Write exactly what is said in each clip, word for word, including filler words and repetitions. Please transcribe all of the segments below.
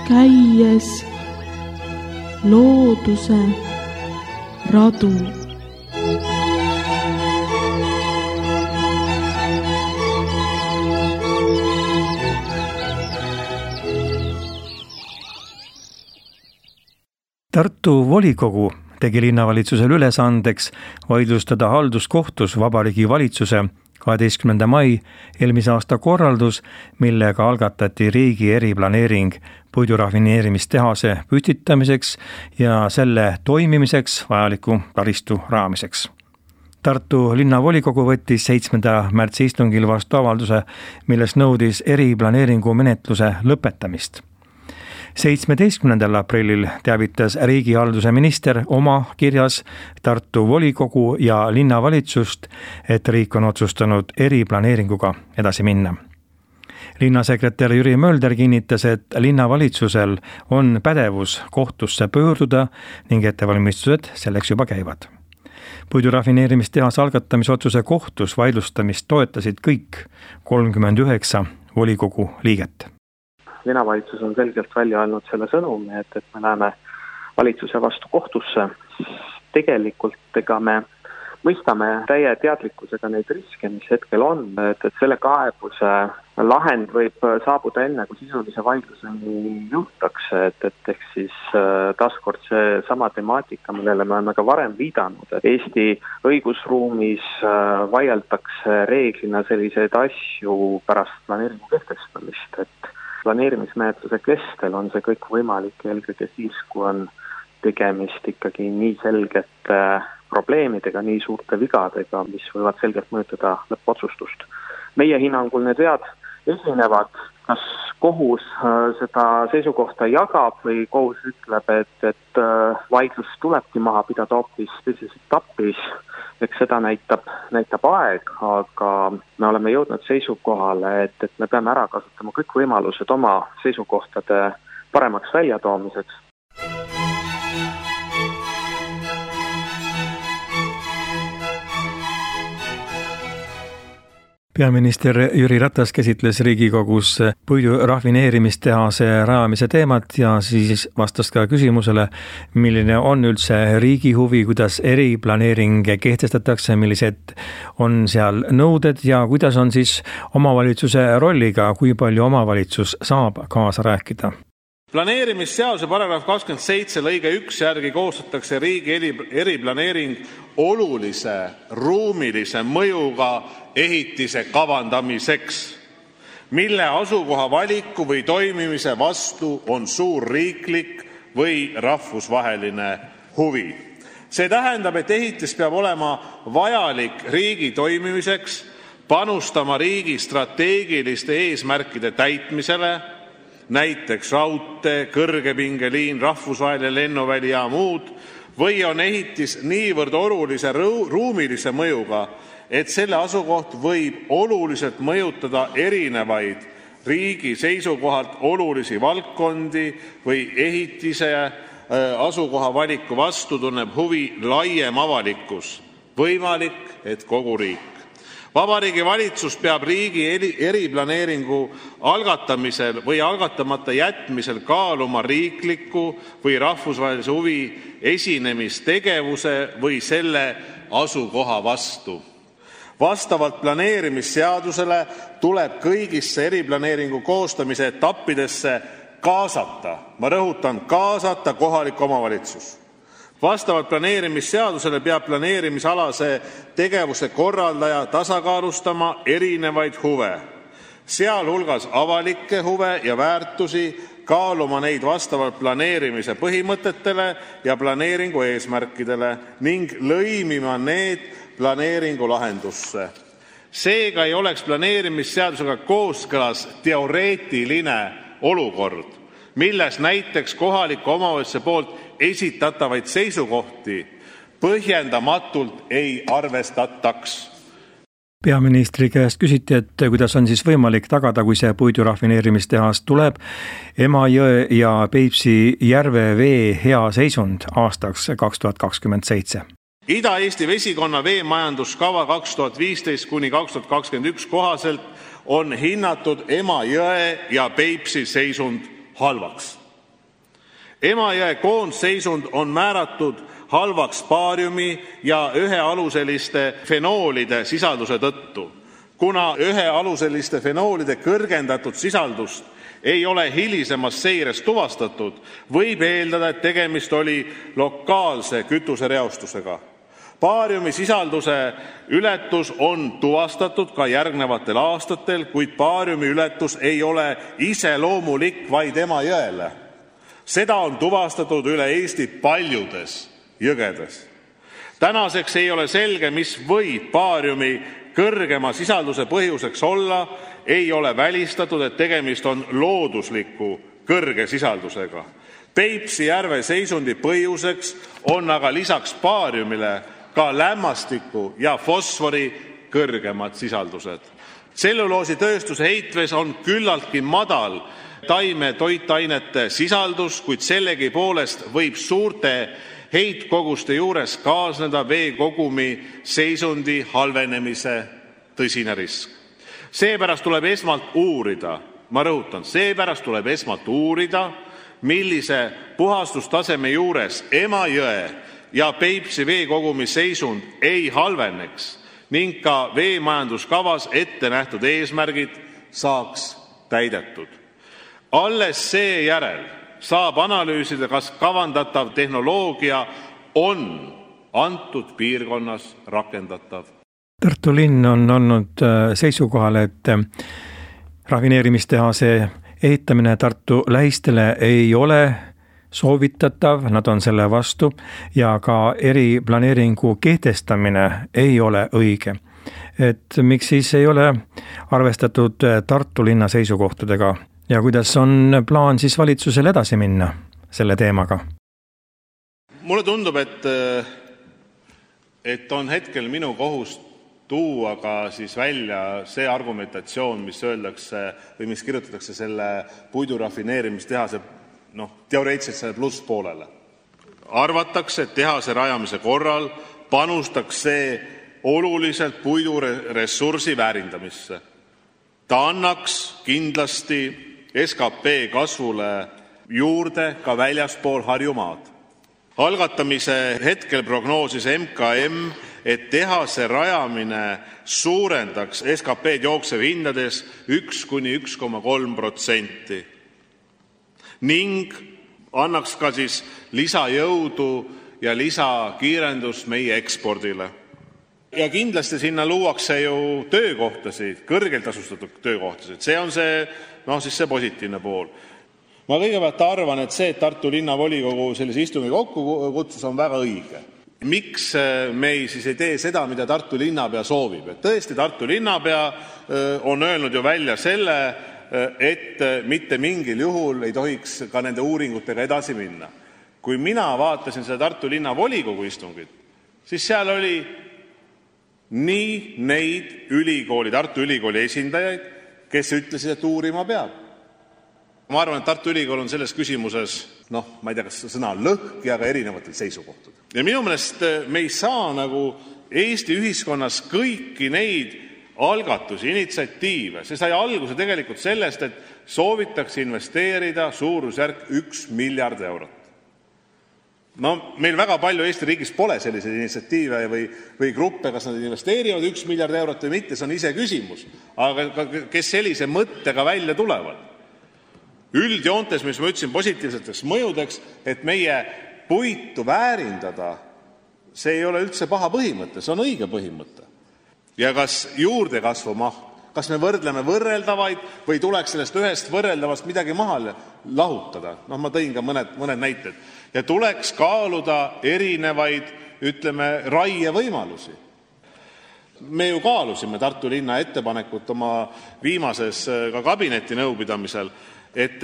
käies looduse radu. Tartu volikogu tegi linnavalitsusel ülesandeks vaidlustada halduskohtus Vabariigi Valitsuse kaheteistkümnenda mai eelmise aasta korraldus, millega algatati riigi eriplaneering puidurafineerimistehase püstitamiseks ja selle toimimiseks vajaliku taristu rajamiseks. Tartu linnavolikogu võttis seitsmenda märtsi istungil vastu avalduse, milles nõudis eriplaneeringu menetluse lõpetamist. seitsmeteistkümnendal aprillil teavitas riigihalduse minister oma kirjas Tartu volikogu ja linnavalitsust, et riik on otsustanud eriplaneeringuga edasi minna. Linnasekretär Jüri Mölder kinnitas, et linnavalitsusel on pädevus kohtusse pöörduda ning ettevalmistused selleks juba käivad. Puidurafineerimistehase algatamisotsuse kohtus vaidlustamist toetasid kõik kolmkümmend üheksa volikogu liiget. Linnavalitsus on selgelt välja andnud selle sõnumi, et, et me läheme valitsuse vastu kohtusse. Tegelikult ega me mõistame täie teadlikkusega neid riske, mis hetkel on, et, et selle kaebuse lahend võib saabuda enne, kui sisulise vaidluseni jõutakse, et, et ehk siis taaskord see sama temaatika, millele me oleme ka varem viidanud, et Eesti õigusruumis vaieldakse reeglina selliseid asju pärast planeeringu kehtestamist, et planeerimismenetluse kestel on see kõik võimalik eelkõige siis, kui on tegemist ikkagi nii selgete probleemidega, nii suurte vigadega, mis võivad selgelt mõjutada lõppotsustust. Meie hinnangul need vead esinevad, kas kohus seda seisukohta jagab või kohus ütleb, et, et vaidlus tulebki maha pidada hoopis teises etapis, eks seda näitab, näitab aeg, aga me oleme jõudnud seisukohale, et, et me peame ära kasutama kõik võimalused oma seisukohtade paremaks väljatoomiseks. Peaminister Jüri Ratas käsitles Riigikogus puidurafineerimistehase rajamise teemat ja siis vastas ka küsimusele, milline on üldse riigi huvi, kuidas eriplaneering kehtestatakse, millised on seal nõuded ja kuidas on siis omavalitsuse rolliga, kui palju omavalitsus saab kaasa rääkida. Planeerimisseaduse paragrahv kakskümmend seitse lõige üks järgi koostatakse riigi eriplaneering olulise ruumilise mõjuga ehitise kavandamiseks, mille asukoha valiku või toimimise vastu on suur riiklik või rahvusvaheline huvi. See tähendab, et ehitis peab olema vajalik riigi toimimiseks, panustama riigi strateegiliste eesmärkide täitmisele, näiteks raudtee, kõrgepingeliin, rahvusvaheline lennuväli ja muud, või on ehitis niivõrd olulise ruumilise mõjuga, et selle asukoht võib oluliselt mõjutada erinevaid riigi seisukohalt olulisi valdkondi või ehitise asukoha valiku vastu tunneb huvi laiem avalikkus, võimalik, et kogu riik. Vabariigi Valitsus peab riigi eriplaneeringu algatamisel või algatamata jätmisel kaaluma riikliku või rahvusvahelise huvi esinemistegevuse või selle asukoha vastu. Vastavalt planeerimisseadusele tuleb kõigisse eriplaneeringu koostamise etappidesse kaasata, ma rõhutan, kaasata kohalik omavalitsus. Vastavalt planeerimisseadusele peab planeerimisalase tegevuse korraldaja tasakaalustama erinevaid huve, sealhulgas avalikke huve ja väärtusi, kaaluma neid vastavalt planeerimise põhimõtetele ja planeeringu eesmärkidele ning lõimima need planeeringu lahendusse. Seega ei oleks planeerimisseadusega kooskõlas teoreetiline olukord, milles näiteks kohaliku omavalitsuse poolt esitatavaid seisukohti põhjendamatult ei arvestataks. Peaministri käest küsiti, et kuidas on siis võimalik tagada, kui see puidurafineerimistehas tuleb, Emajõe ja Peipsi järve vee hea seisund aastaks kaks tuhat kakskümmend seitse. Ida-Eesti vesikonna veemajanduskava kaks tuhat viisteist kuni kaks tuhat kakskümmend üks kohaselt on hinnatud Emajõe ja Peipsi seisund halvaks. Emajõe koondseisund on määratud halvaks baariumi ja ühealuseliste fenoolide sisalduse tõttu. Kuna ühealuseliste fenoolide kõrgendatud sisaldust ei ole hilisemas seires tuvastatud, võib eeldada, et tegemist oli lokaalse kütusereostusega. Baariumi sisalduse ületus on tuvastatud ka järgnevatel aastatel, kuid baariumi ületus ei ole iseloomulik vaid Emajõele. Seda on tuvastatud üle Eesti paljudes jõgedes. Tänaseks ei ole selge, mis võib baariumi kõrgema sisalduse põhjuseks olla, ei ole välistatud, et tegemist on loodusliku kõrge sisaldusega. Peipsi järve seisundi põhjuseks on aga lisaks baariumile ka lämmastiku ja fosfori kõrgemad sisaldused. Tselluloositööstuse heitves on küllaltki madal taime toitainete sisaldus, kuid sellegi poolest võib suurte heitkoguste juures kaasneda veekogumi seisundi halvenemise tõsine risk. Seepärast tuleb esmalt uurida, ma rõhutan, seepärast tuleb esmalt uurida, millise puhastustaseme juures Emajõe ja Peipsi veekogumi seisund ei halveneks ning ka veemajanduskavas ette nähtud eesmärgid saaks täidetud. Alles seejärel saab analüüsida, kas kavandatav tehnoloogia on antud piirkonnas rakendatav. Tartu linn on olnud seisukohal, et rafineerimistehase ehitamine Tartu lähistele ei ole soovitatav, nad on selle vastu ja ka eriplaneeringu kehtestamine ei ole õige. Et miks siis ei ole arvestatud Tartu linna seisukohtadega ja kuidas on plaan siis valitsusel edasi minna selle teemaga? Mulle tundub, et, et on hetkel minu kohus tuua ka siis välja see argumentatsioon, mis öeldakse või mis kirjutatakse selle puidurafineerimistehase noh, teoreetiliselt selle plusspoolele. Arvatakse, et tehase rajamise korral panustaks see oluliselt puiduressursi väärindamisse. Ta annaks kindlasti S K P kasvule juurde ka väljaspool Harjumaad. Algatamise hetkel prognoosis M K M, et tehase rajamine suurendaks S K P-d jooksev hindades üks kuni üks koma kolm protsenti ning annaks ka siis lisajõudu ja lisakiirendust meie ekspordile. Ja kindlasti sinna luuakse ju töökohtasid, kõrgelt tasustatud töökohtasid. See on see, no siis see positiivne pool. Ma kõigepealt arvan, et see, et Tartu linnavolikogu sellise istungi kokku kutsus, on väga õige. Miks me ei, siis ei tee seda, mida Tartu linnapea soovib? Et tõesti, Tartu linnapea on öelnud ju välja selle, et mitte mingil juhul ei tohiks ka nende uuringutega edasi minna. Kui mina vaatasin seda Tartu linnavolikogu istungit, siis seal oli nii neid ülikooli, Tartu ülikooli esindajaid, kes ütlesid, et uurima peab. Ma arvan, et Tartu ülikool on selles küsimuses, noh, ma ei tea, kas sõna lõhki, aga erinevatel seisukohtadel. Ja minu meelest me ei saa nagu Eesti ühiskonnas kõiki neid algatusi, initsiatiive. See sai alguse tegelikult sellest, et soovitakse investeerida suurusjärk üks miljard eurot. No, meil väga palju Eesti riigis pole selliseid initsiatiive või, või gruppe, kas nad investeerivad üks miljard eurot või mitte, see on ise küsimus. Aga kes sellise mõttega välja tulevad? Üldjoontes, mis ma ütlesin positiivseteks mõjudeks, et meie puitu väärindada, see ei ole üldse paha põhimõte, see on õige põhimõte. Ja kas juurdekasvu maht, kas me võrdleme võrreldavaid või tuleks sellest ühest võrreldavast midagi maha lahutada? No ma tõin ka mõned, mõned näited. Ja tuleks kaaluda erinevaid, ütleme, raie võimalusi. Me ju kaalusime Tartu linna ettepanekut oma viimases ka kabineti nõupidamisel, et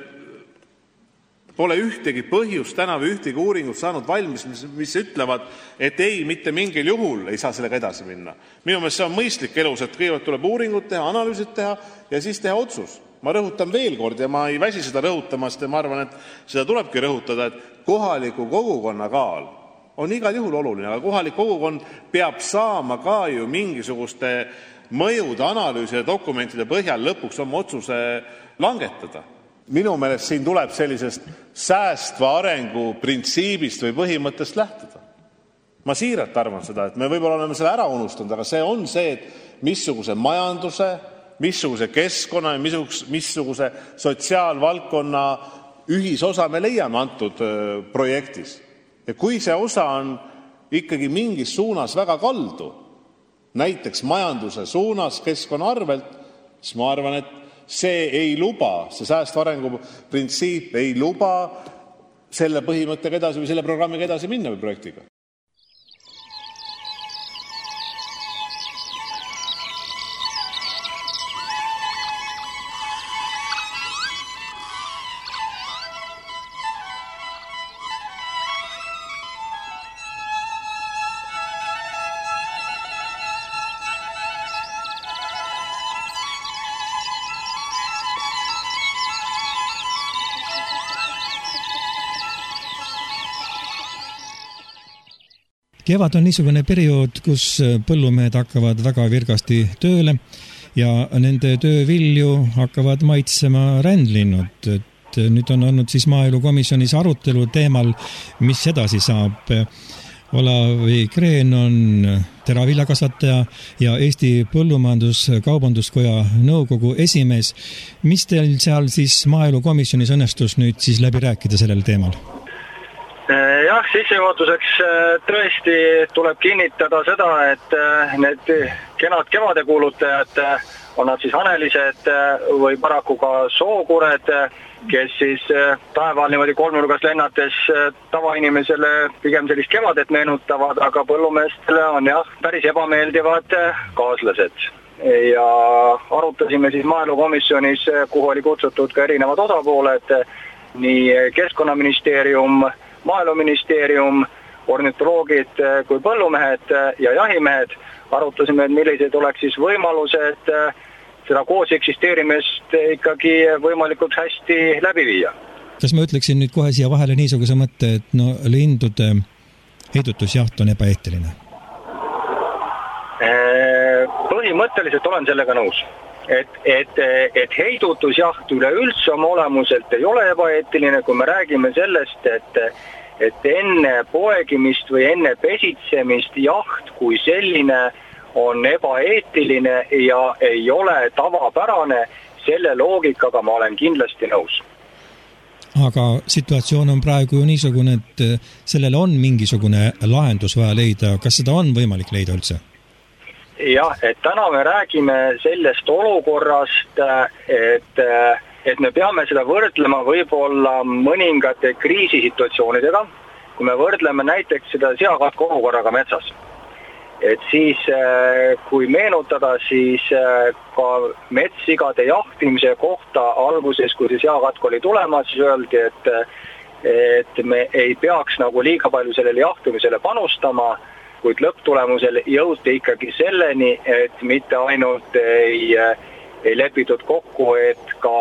pole ühtegi põhjust täna või ühtegi uuringut saanud valmis, mis, mis ütlevad, et ei, mitte mingil juhul ei saa sellega edasi minna. Minu meelest see on mõistlik elus, et kõigepealt tuleb uuringud teha, analüüsid teha ja siis teha otsus. Ma rõhutan veel kord ja ma ei väsi seda rõhutamast ja ma arvan, et seda tulebki rõhutada, et kohaliku kogukonna kaal on igal juhul oluline, aga kohalik kogukond peab saama ka ju mingisuguste mõjude analüüside dokumentide põhjal lõpuks oma otsuse langetada. minu meelest siin tuleb sellisest säästva arengu printsiibist või põhimõttest lähtuda. Ma siiralt arvan seda, et me võib-olla oleme selle ära unustanud, aga see on see, et missuguse majanduse, missuguse keskkonna ja missuguse, missuguse sotsiaalvaldkonna ühisosa me leiame antud projektis. Ja kui see osa on ikkagi mingis suunas väga kaldu, näiteks majanduse suunas keskkonna arvelt, siis ma arvan, et see ei luba, see säästva arengu printsiip ei luba selle põhimõttega edasi või selle programmiga edasi minna või projektiga. Kevad on niisugune periood, kus põllumehed hakkavad väga virgasti tööle ja nende töövilju hakkavad maitsema rändlinnud. Et nüüd on olnud siis maaelukomisjonis arutelu teemal, mis edasi saab. Olavi Kreen on teraviljakasvataja ja Eesti Põllumajandus-Kaubanduskoja nõukogu esimees. Mis teil seal siis maaelukomisjonis õnnestus nüüd siis läbi rääkida sellel teemal? Jah, sissejuhatuseks tõesti tuleb kinnitada seda, et need kenad kevadekuulutajad on nad siis hanelised või paraku ka sookured, kes siis päeval niimoodi kolmnurgas lennates tavainimesele pigem sellist kevadet meenutavad, aga põllumeestele on jah päris ebameeldivad kaaslased. Ja arutasime siis maaelukomisjonis, kuhu oli kutsutud ka erinevad osapooled, nii Keskkonnaministeerium, Maaeluministeerium, ornitoloogid kui põllumehed ja jahimehed. Arutasime, et millised oleks siis võimalused seda koos eksisteerimist ikkagi võimalikult hästi läbi viia. Kas ma ütleksin nüüd kohe siia vahele niisuguse mõtte, et no lindude heidutusjaht on ebaeetiline? Põhimõtteliselt olen sellega nõus. Et, et, et heidutusjaht üleüldse oma olemuselt ei ole ebaeetiline, kui me räägime sellest, et, et enne poegimist või enne pesitsemist jaht kui selline on ebaeetiline ja ei ole tavapärane, selle loogikaga ma olen kindlasti nõus. Aga situatsioon on praegu ju niisugune, et sellele on mingisugune lahendus vaja leida. Kas seda on võimalik leida üldse? Jah, et täna me räägime sellest olukorrast, et, et me peame seda võrdlema võib-olla mõningate kriisisituatsioonidega, kui me võrdleme näiteks seda seakatku olukorraga metsas. Et siis, kui meenutada, siis ka metsigade jahtimise kohta alguses, kui see seakatku oli tulemas, siis öeldi, et, et me ei peaks nagu liiga palju sellele jahtimisele panustama, kuid lõpptulemusel jõuti ikkagi selleni, et mitte ainult ei, ei lepitud kokku, et ka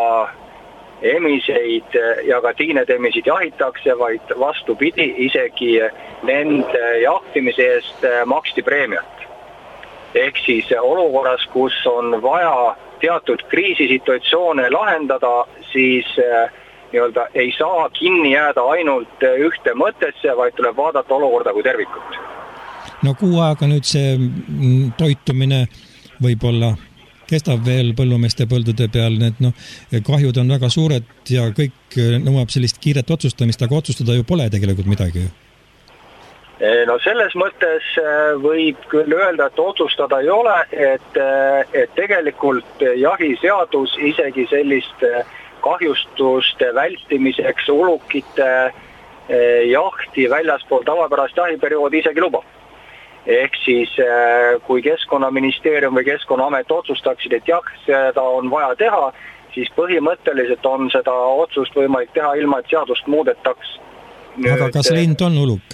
emiseid ja ka tiinetemisid jahitakse, vaid vastupidi, isegi nende jahtimise eest maksti preemiat. Ehk siis olukorras, kus on vaja teatud kriisisituatsioone lahendada, siis nii-öelda ei saa kinni jääda ainult ühte mõttesse, vaid tuleb vaadata olukorda kui tervikut. No kuu aega nüüd see toitumine võib-olla kestab veel põllumeeste põldude peal, need no, kahjud on väga suured ja kõik nõuab sellist kiiret otsustamist, aga otsustada ju pole tegelikult midagi. No selles mõttes võib küll öelda, et otsustada ei ole, et, et tegelikult jahiseadus isegi sellist kahjustuste vältimiseks ulukite jahti väljaspool tavapärast jahiperioodi isegi lubab. Ehk siis, kui Keskkonnaministeerium või Keskkonnaamet otsustaksid, et jah, seda on vaja teha, siis põhimõtteliselt on seda otsust võimalik teha ilma, et seadust muudetaks. Nüüd, aga kas lind on uluk?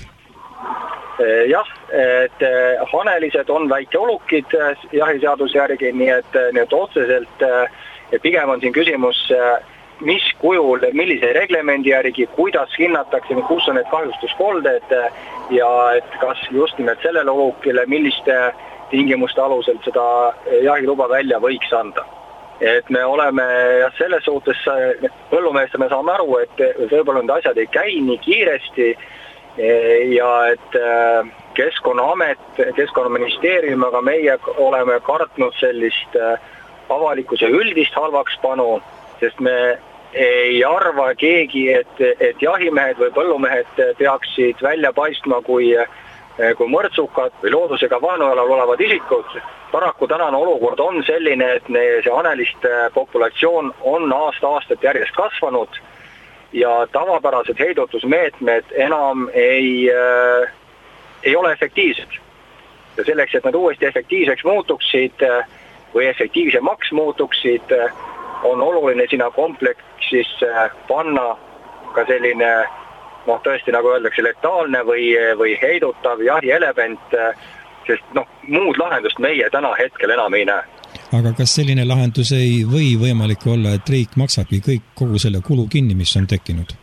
Jah, et hanelised on väike ulukid jahiseaduse järgi, nii et, nii et otseselt pigem on siin küsimus, mis kujul, millise reglemendi järgi, kuidas hinnatakse, kus on need kahjustuskolded ja et kas just nimelt sellele ulukile, milliste tingimuste alusel seda jahiluba välja võiks anda. et me oleme jah, selles suhtes põllumeeste me saame aru, et võib-olla need asjad ei käi nii kiiresti ja et Keskkonnaamet, Keskkonnaministeerium, aga meie oleme kartnud sellist avalikkuse üldist halvakspanu, sest me ei arva keegi, et, et jahimehed või põllumehed peaksid välja paistma kui, kui mõrtsukad või loodusega vaenujalal olevad isikud. Paraku tänane olukord on selline, et see haneliste populatsioon on aasta-aastat järjest kasvanud ja tavapärased heidutusmeetmed enam ei, äh, ei ole efektiivsed. Ja selleks, et nad uuesti efektiivseks muutuksid või efektiivsemaks muutuksid, on oluline sinna kompleksis panna ka selline, noh tõesti nagu öeldakse, letaalne või, või heidutav jahielement, sest noh, muud lahendust meie täna hetkel enam ei näe. Aga kas selline lahendus ei või võimalik olla, et riik maksabki kõik kogu selle kulu kinni, mis on tekkinud?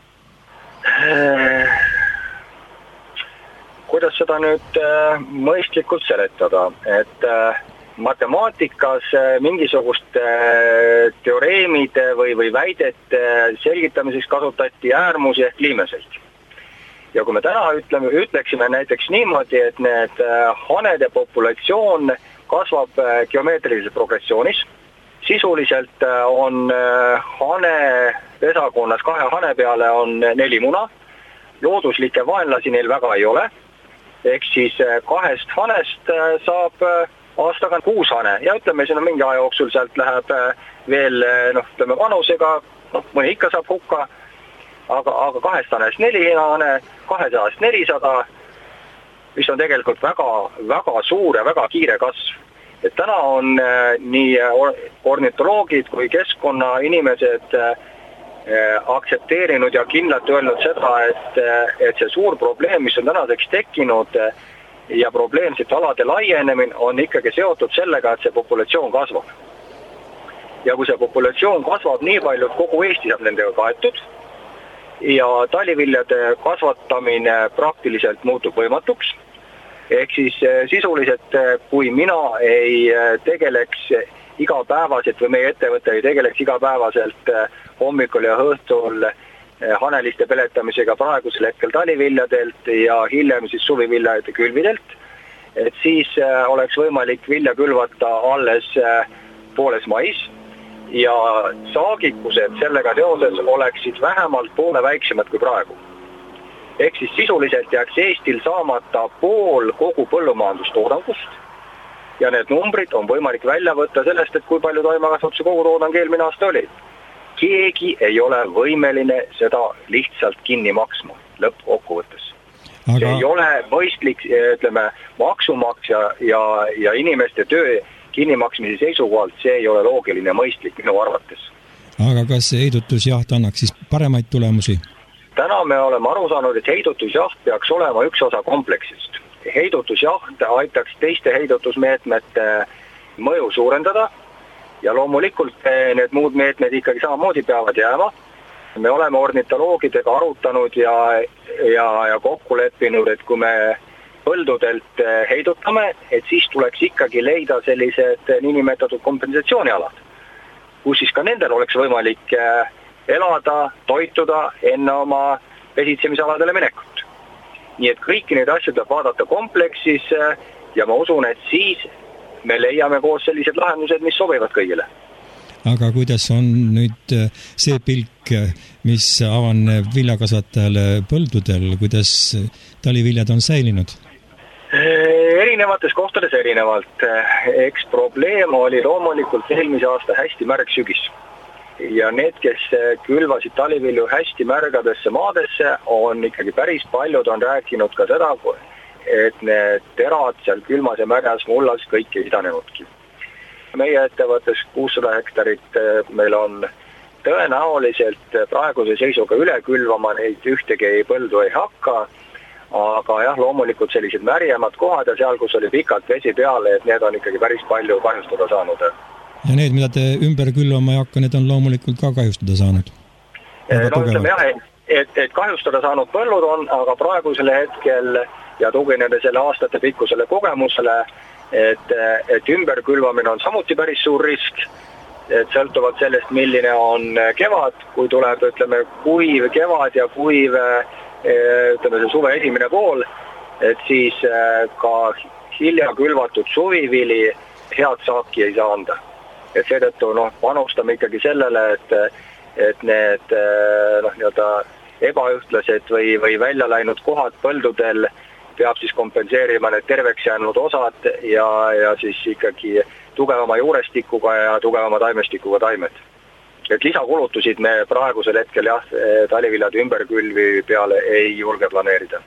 Kuidas seda nüüd mõistlikult seletada, et matemaatikas mingisugust teoreemide või, või väidete selgitamiseks kasutati äärmusi ehk liimeseid. Ja kui me täna ütleme, ütleksime näiteks niimoodi, et need hanede populatsioon kasvab geomeetrilises progressioonis, sisuliselt on hane pesakonnas kahe hane peale on neli muna, looduslikke vaenlasi neil väga ei ole, ehk siis kahest hanest saab aastaga kuus hane ja ütleme, siin on mingi aja jooksul sealt läheb veel, noh, ütleme vanusega, noh, mõni ikka saab hukka, aga, aga kahest hanest neli hane, kahesajast nelisada, mis on tegelikult väga, väga suur ja väga kiire kasv. Et täna on nii ornitoloogid kui keskkonnainimesed aktsepteerinud ja kindlalt öelnud seda, et, et see suur probleem, mis on tänaseks tekkinud, ja probleemsete alade laienemine on ikkagi seotud sellega, et see populatsioon kasvab. Ja kui see populatsioon kasvab nii palju, et kogu Eesti saab nendega kaetud ja taliviljade kasvatamine praktiliselt muutub võimatuks, ehk siis sisuliselt, kui mina ei tegeleks igapäevaselt või meie ettevõte ei tegeleks igapäevaselt hommikul ja õhtul haneliste peletamisega praegusel hetkel taliviljadelt ja hiljem siis suviviljade külvidelt, et siis oleks võimalik vilja külvata alles pooles mais ja saagikused sellega seoses oleksid vähemalt poole väiksemad kui praegu. Ehk siis sisuliselt jääks Eestil saamata pool kogu põllumajandustoodangust ja need numbrid on võimalik välja võtta sellest, et kui palju toimakasvatuse kogutoodang eelmine aasta oli. Keegi ei ole võimeline seda lihtsalt kinni maksma lõppkokkuvõttes. Aga... See ei ole mõistlik, ütleme, maksumaksja ja, ja inimeste töö kinnimaksmise seisukohalt, see ei ole loogiline mõistlik minu arvates. Aga kas heidutusjaht annaks siis paremaid tulemusi? Täna me oleme aru saanud, et heidutusjaht peaks olema üks osa kompleksist. Heidutusjaht aitaks teiste heidutusmeetmete mõju suurendada, ja loomulikult need muud meetmed ikkagi samamoodi peavad jääma. Me oleme ornitoloogidega arutanud ja, ja, ja kokku leppinud, et kui me põldudelt heidutame, et siis tuleks ikkagi leida sellised niinimetatud kompensatsioonialad, kus siis ka nendel oleks võimalik elada, toituda enne oma pesitsemisaladele minekut. Nii et kõiki neid asju tuleb vaadata kompleksis ja ma usun, et siis me leiame koos sellised lahendused, mis sobivad kõigile. Aga kuidas on nüüd see pilk, mis avaneb viljakasvatajale põldudel, kuidas taliviljad on säilinud? Erinevates kohtades erinevalt. Eks probleem oli loomulikult eelmise aasta hästi märg sügis. Ja need, kes külvasid talivilju hästi märgadesse maadesse, on ikkagi päris paljud on rääkinud ka seda, et need terad seal külmas ja märjas mullas kõik ei idanenudki. Meie ettevõttes kuussada hektarit meil on tõenäoliselt praeguse seisuga üle külvama, neid ühtegi põldu ei hakka, aga jah, loomulikult sellised märjemad kohad ja seal, kus oli pikalt vesi peale, et need on ikkagi päris palju kahjustada saanud. Ja need, mida te ümber külvama ei hakka, need on loomulikult ka kahjustada saanud? No ütleme jah, et, et kahjustada saanud põllud on, aga praegusel hetkel ja tugineda selle aastate pikkusele kogemusele, et, et ümberkülvamine on samuti päris suur risk et sõltuvalt sellest, milline on kevad, kui tuleb, ütleme, kuiv kevad ja kuiv, ütleme, see suve esimene pool, et siis ka hilja külvatud suvivili head saaki ei saa anda. Et seetõttu noh, panustame ikkagi sellele, et, et need noh, nii-öelda ebaühtlased või, või välja läinud kohad põldudel peab siis kompenseerima need terveks jäänud osad ja, ja siis ikkagi tugevama juurestikuga ja tugevama taimestikuga taimed. Et lisakulutusid me praegusel hetkel jah, taliviljade ümberkülvi peale ei julge planeerida.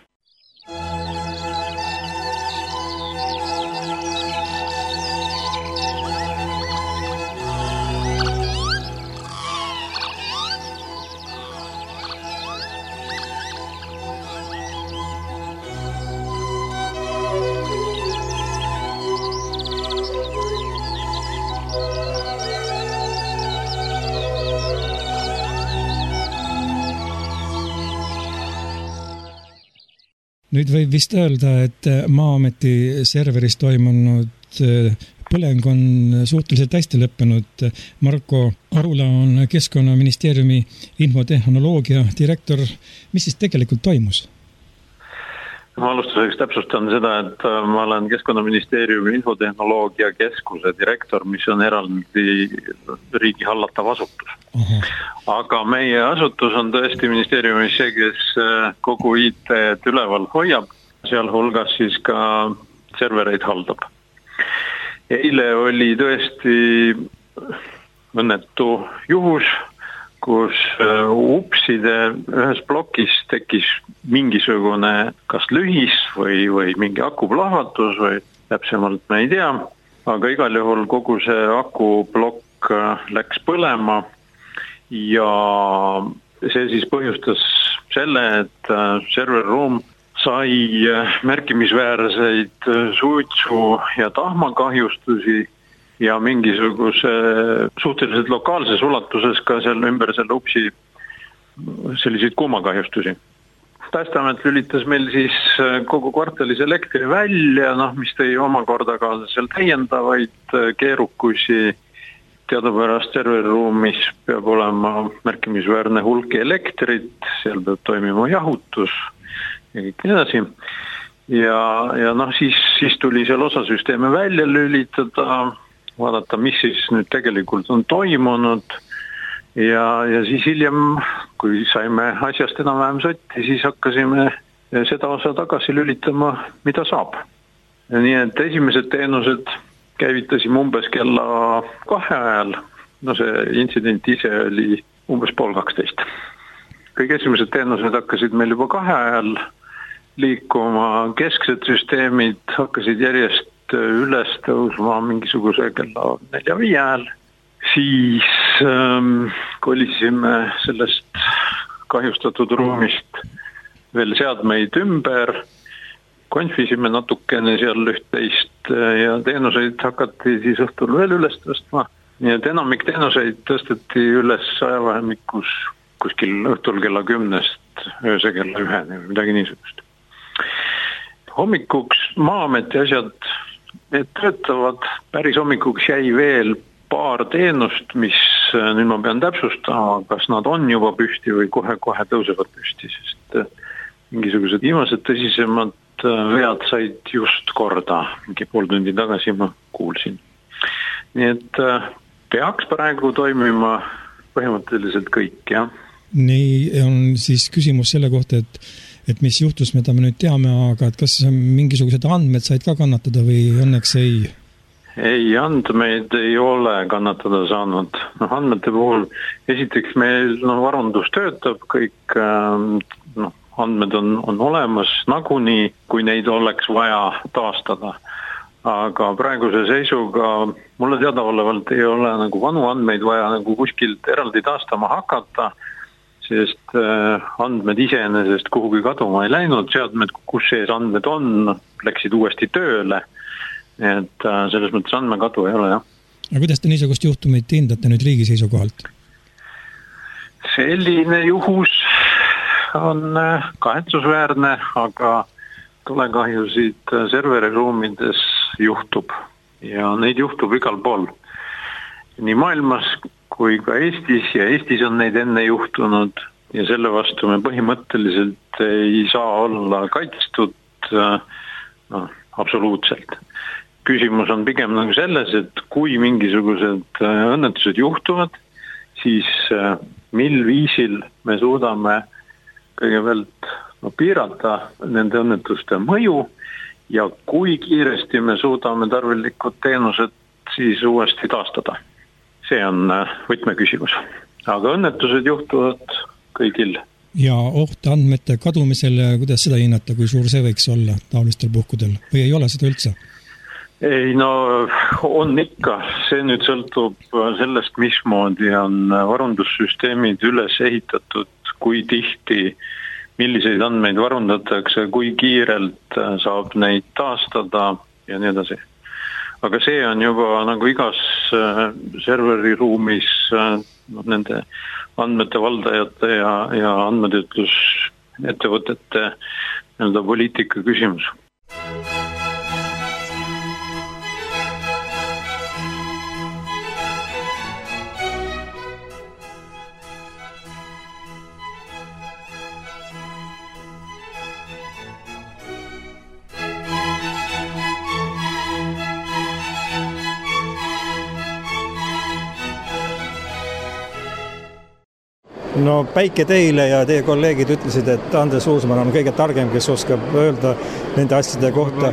Nüüd võib vist öelda, et Maa-ameti serveris toimunud põleng on suhteliselt hästi lõppenud. Marko Arula on Keskkonnaministeeriumi infotehnoloogia direktor. Mis siis tegelikult toimus? Ma alustuseks täpsustan seda, et ma olen Keskkonnaministeeriumi infotehnoloogia keskuse direktor, mis on eraldi riigi hallatav asutus. Aha. Aga meie asutus on tõesti ministeeriumis see, kes kogu I T üleval hoiab, sealhulgas siis ka servereid haldab. Eile oli tõesti õnnetu juhus, kus upside ühes plokis tekkis mingisugune kas lühis või, või mingi akuplahvatus või täpsemalt me ei tea, aga igal juhul kogu see akuplokk läks põlema ja see siis põhjustas selle, et serverruum sai märkimisväärseid suitsu ja tahmakahjustusi ja mingisuguse suhteliselt lokaalses ulatuses ka seal ümber selle upsi selliseid kuumakahjustusi. Päästeamet lülitas meil siis kogu kvartalis elektri välja, noh, mis tõi omakorda kaasa seal täiendavaid keerukusi. Teadupärast serverruumis peab olema märkimisväärne hulk elektrit, seal peab toimima jahutus ja kõik nii edasi. Ja, ja noh, siis, siis tuli seal osasüsteeme välja lülitada, vaadata, mis siis nüüd tegelikult on toimunud ja, ja siis hiljem, kui saime asjast enam-vähem sotti, siis hakkasime seda osa tagasi lülitama, mida saab. Nii et esimesed teenused käivitasime umbes kella kahe ajal, no see intsident ise oli umbes pool kaksteist. Kõik esimesed teenused hakkasid meil juba kahe ajal liikuma, kesksed süsteemid hakkasid järjest üles tõusma mingisuguse kella nelja viie ajal, siis ähm, kolisime sellest kahjustatud ruumist veel seadmeid ümber, konfisime natukene seal üht-teist ja teenuseid hakati siis õhtul veel üles tõstma. Nii et enamik teenuseid tõsteti üles ajavahemikus kuskil õhtul kella kümnest ööse kella üheni või midagi niisugust. Hommikuks Maa-ameti asjad need töötavad, päris hommikuks jäi veel paar teenust, mis nüüd ma pean täpsustama, kas nad on juba püsti või kohe-kohe tõusevad püsti, sest mingisugused viimased tõsisemad vead said just korda, mingi pool tundi tagasi ma kuulsin. Nii et peaks praegu toimima põhimõtteliselt kõik, jah. Nii on siis küsimus selle kohta, et et mis juhtus, mida me nüüd teame, aga et kas mingisugused andmed said ka kannatada või õnneks ei? Ei, andmeid ei ole kannatada saanud. No, andmete puhul esiteks meil no, varundus töötab, kõik no, andmed on, on olemas nagunii, kui neid oleks vaja taastada. Aga praeguse seisuga mulle teadaolevalt ei ole nagu vanu andmeid vaja nagu kuskilt eraldi taastama hakata, sest andmed iseenesest kuhugi kaduma ei läinud, seadmed, kus sees andmed on, läksid uuesti tööle, et selles mõttes andmekadu ei ole, jah. Aga kuidas te niisugust juhtumit hindate nüüd riigi seisukohalt? Selline juhus on kahetsusväärne, aga tulekahjusid serveriruumides juhtub ja neid juhtub igal pool. nii maailmas kui ka Eestis ja Eestis on neid enne juhtunud ja selle vastu me põhimõtteliselt ei saa olla kaitstud no, absoluutselt. Küsimus on pigem nagu selles, et kui mingisugused õnnetused juhtuvad, siis mil viisil me suudame kõigepealt no, piirata nende õnnetuste mõju ja kui kiiresti me suudame tarvilikud teenused siis uuesti taastada. See on võtmeküsimus. Aga õnnetused juhtuvad kõigil. Ja oht andmete kadumisele, kuidas seda hinnata, kui suur see võiks olla taolistel puhkudel? Või ei ole seda üldse? Ei, no on ikka. See nüüd sõltub sellest, mismoodi on varundussüsteemid üles ehitatud, kui tihti, milliseid andmeid varundatakse, kui kiirelt saab neid taastada ja nii edasi. Aga see on juba nagu igas serveriruumis no, nende andmete valdajate ja, ja andmetöötlusettevõtete nii-öelda poliitika küsimus. No päike teile ja teie kolleegid ütlesid, et Andres Uusmann on kõige targem, kes oskab öelda nende asjade kohta.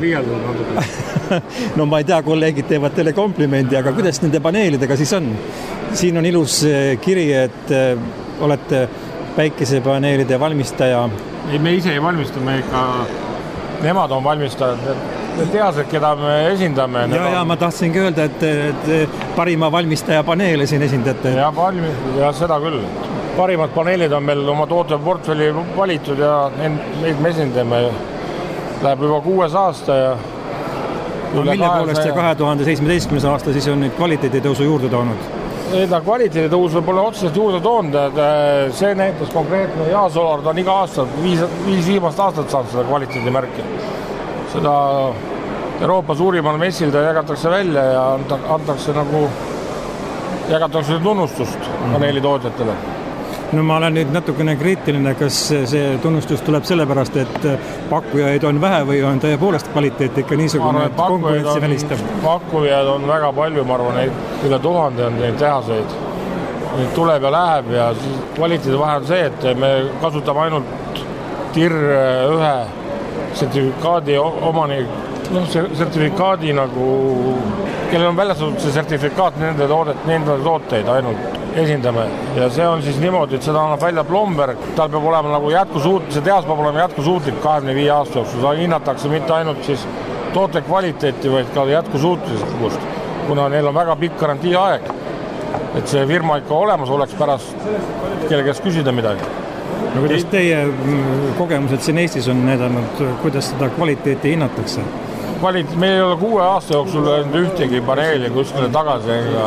No ma ei tea, kolleegid teevad teile komplimendi, aga kuidas nende paneelidega siis on? Siin on ilus kiri, et olete päikesepaneelide valmistaja. Ei, me ise ei valmista, me ikka, nemad on valmistajad. Need tehased, keda me esindame. Ja, ja ma tahtsingi öelda, et, et parima valmistaja paneele siin esindate. Ja, valmis, ja seda küll. Parimad paneelid on meil oma tooteportfelli valitud ja neid me esindame. Läheb juba kuues aasta ja no, mille poolest ja kahe tuhande seitsmeteistkümnes aasta siis on nüüd kvaliteeditõusu juurde toonud? Seda kvaliteeditõusu pole otseselt juurde toonud. See näitas konkreetne Jaasolar, ta on iga aasta, viis, viis viimast aastat saanud seda kvaliteedimärki. Seda Euroopa suurimal messil ta jagatakse välja ja antakse nagu jagatakse tunnustust paneelitootjatele. No ma olen nüüd natukene kriitiline, kas see tunnustus tuleb sellepärast, et pakkujaid on vähe või on tõepoolest kvaliteet ikka niisugune, et konkurentsi välistab? Pakkujad on väga palju, ma arvan, neid üle tuhande on neid tehaseid. Neid tuleb ja läheb ja kvaliteedi vahe on see, et me kasutame ainult T I R ühe sertifikaadi omanik, no sertifikaadi nagu, kellel on väljastatud see sertifikaat nende toodet, nende tooteid ainult esindame ja see on siis niimoodi, et seda annab välja Blomberg, tal peab olema nagu jätkusuut, see tehas peab olema jätkusuutlik kahekümne viie aasta jooksul, seda hinnatakse mitte ainult siis toote kvaliteeti, vaid ka jätkusuutlikkust, kuna neil on väga pikk garantii aeg, et see firma ikka olemas oleks pärast, kelle käest küsida midagi. No kuidas teie kogemused siin Eestis on näidanud, kuidas seda kvaliteeti hinnatakse? Valit, meil ei ole kuue aasta jooksul ühtegi paneeli kuskile tagasi ega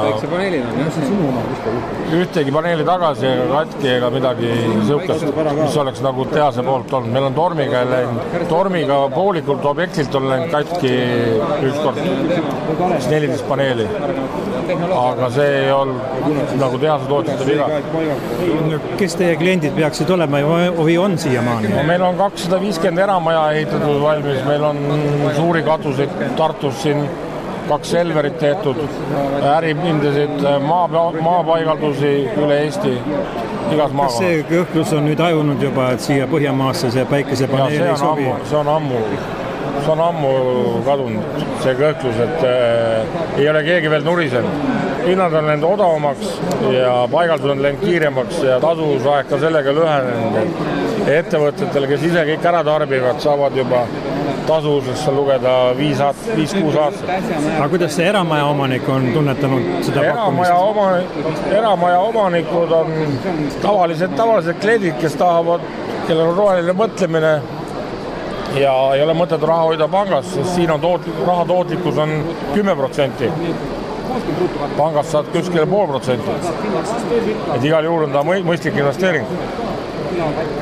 ühtegi paneeli tagasi ega katki ega midagi sihukest, mis oleks nagu tehase poolt olnud. Meil on tormiga läinud, tormiga poolikult objektilt on läinud katki ükskord neliteist paneeli, aga see ei olnud nagu tehase tootjate viga. Kes teie kliendid peaksid olema või on siiamaani? No, meil on kakssada viiskümmend eramaja ehitatud valmis, meil on suuri katu Tartus siin kaks Selverit tehtud, äripindasid maa, maapaigaldusi üle Eesti, igas maaga. Kas see kõhklus on nüüd ajunud juba, et siia Põhjamaasse see päikesepaneeli ei sobi? See on ammu, see on ammu kadunud, see kõhklus, et äh, ei ole keegi veel nurisenud. Hinnad on läinud odavamaks ja paigaldus on läinud kiiremaks ja tasuvusaeg ka sellega lühenenud. Ettevõtetele, kes ise kõik ära tarbivad, saavad juba tasuvusesse lugeda viis, viis kuus aastat. Aga kuidas see eramaja omanik on tunnetanud seda eramaja pakkumist? Oma, eramaja omanikud on tavalised, tavalised kliendid, kes tahavad, kellel on roheline mõtlemine ja ei ole mõtet raha hoida pangas, sest siin on toot, raha tootlikkus on kümme protsenti. Pangast saad kuskile pool protsenti. Et igal juhul on ta mõistlik investeering.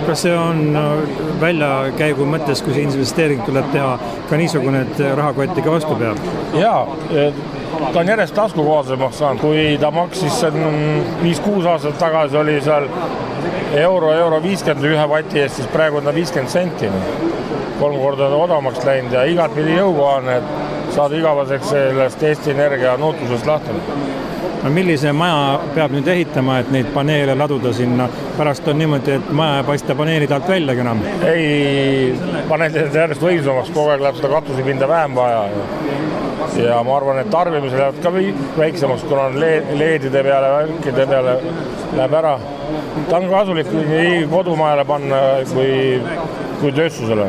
kas see on väljakäigu mõttes, kui see investeering tuleb teha ka niisugune, et rahakotiga vastu peab? Jaa, ta on järjest taskukohasemaks saanud, kui ta maksis viis-kuus aastat tagasi oli seal euro, euro viiskümmend ühe vati eest, siis praegu on ta viiskümmend senti. Kolm korda odavamaks läinud ja igat pidi jõukohane, et saada igavaseks sellest Eesti Energia nuutlusest lahti. No millise maja peab nüüd ehitama, et neid paneele laduda sinna? Pärast on niimoodi, et maja ei paista paneelid alt väljagi enam? Ei, paneelid järjest võimsamaks, kogu aeg läheb seda katusepinda vähem vaja. Ja ma arvan, et tarbimisel läheb ka väiksemaks, kuna on leedide peale, väikide peale läheb ära. Ta on kasulik nii kodumajale panna kui, kui tööstusele.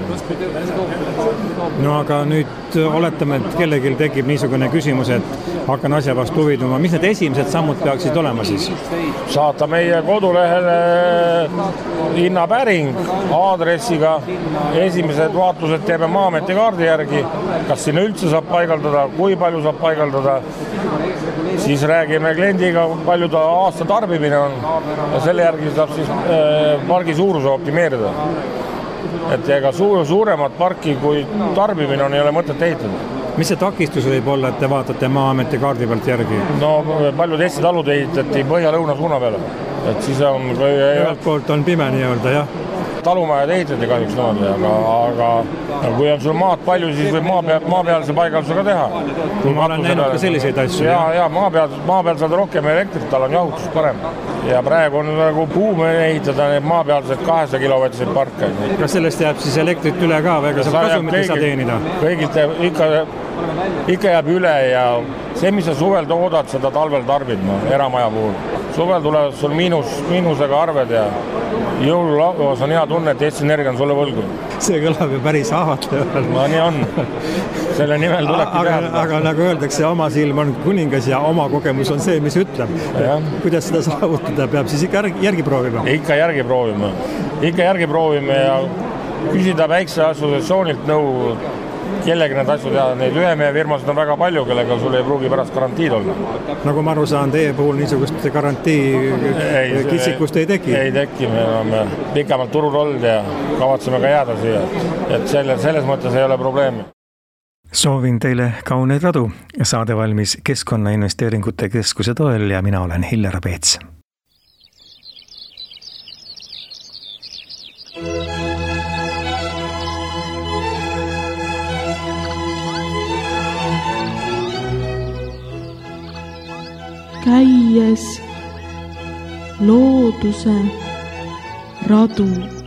No aga nüüd oletame, et kellelgi tekib niisugune küsimus, et hakkan asja vastu huviduma. Mis need esimesed sammud peaksid olema siis? Saata meie kodulehele hinnapäring aadressiga. Esimesed vaatlused teeme Maa-ameti kaardi järgi, kas sinna üldse saab paigaldada, kui palju saab paigaldada. Siis räägime kliendiga, palju ta aasta tarbimine on ja selle järgi saab siis pargi suuruse optimeerida. Et ega suur, suuremat parki kui tarbimine on, ei ole mõtet ehitada. Mis see takistus võib olla, et te vaatate Maa-ameti kaardi pealt järgi? No paljud Eesti talud ehitati põhja-lõuna suuna peale. Et siis on... Ühelt poolt on pime nii-öelda, jah. Talumajad ehitati kahjuks niimoodi, aga, aga kui on sul maad palju, siis võib maa, peal, maa peal see paigalduse ka teha. Ma olen näinud ka selliseid asju. Ja, ja maa peal, maa peal saad rohkem elektrit, tal on jahutus parem. Ja praegu on nagu puume ehitada need maa pealsed kahesaja kilovattised parke. Kas sellest jääb siis elektrit üle ka või ega saab kasumit ei saa teenida? Kõigilt ikka, ikka jääb üle ja see, mis sa suvel toodad, seda talvel tarbid no, eramaja puhul. Suvel tulevad sul miinus, miinusega arved ja jõululauas on hea tunne, et Eesti Energia on sulle võlgu. See kõlab ju päris ahvatavalt. No nii on. Selle nimel tulebki aga, teha. Aga nagu öeldakse, oma silm on kuningas ja oma kogemus on see, mis ütleb. Ja. Kuidas seda saavutada, peab siis ikka järgi proovima? Ikka järgi proovime. Ikka järgi proovime ja küsida väikse assotsiatsioonilt nõu, kellegi need asju teha. Neid ühe meie firmasid on väga palju, kellega sul ei pruugi pärast garantiid olla. Nagu ma aru saan, teie puhul niisugust garantii ei, kitsikust ei teki? Ei teki, me oleme pikemalt turul olnud ja kavatseme ka jääda siia. Et selle, selles mõttes ei ole probleemi. Soovin teile kauneid radu. Saade valmis Keskkonnainvesteeringute Keskuse toel ja mina olen Hillar Peets. Käies looduse radu.